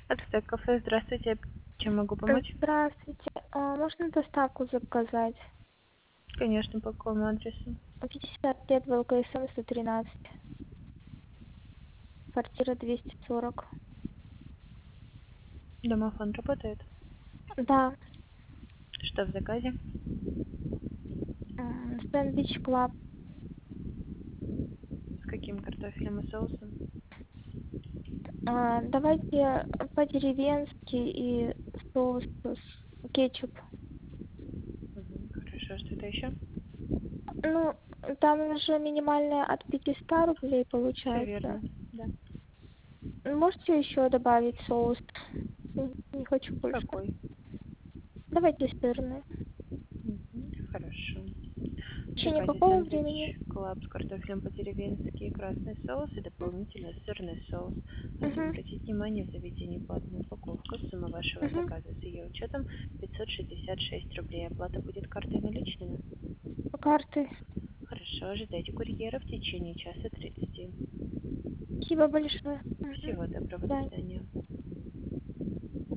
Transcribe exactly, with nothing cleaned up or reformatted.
Ацтек кафе, здравствуйте. Чем могу помочь? Здравствуйте. А, можно доставку заказать? Конечно, по какому адресу? пятьдесят лет ВЛКСМ сто тринадцать. Квартира двести сорок. Домофон работает? Да. Что в заказе? м, Сэндвич Клаб. С каким картофелем и соусом? А, давайте по-деревенски и соус с кетчуп. Мгм, хорошо, что-то еще? Ну, там же минимальная от пятисот рублей Все получается. верно, да. Можете еще добавить соус? М, Не хочу больше. Какой? Давайте сырный. Мгм, хорошо. В В течение заказе какого времени? сэндвич клаб с картофелем по-деревенски, красный соус и дополнительно сырный соус. Просим Угу, обратить внимание, в заведении платная упаковка. Сумма вашего угу. заказа с ее учетом пятьсот шестьдесят шесть рублей. Оплата будет картой наличными. Карты. Хорошо, ожидайте курьера в течение часа тридцати. Спасибо большое. Угу. Всего доброго, до Да. свидания.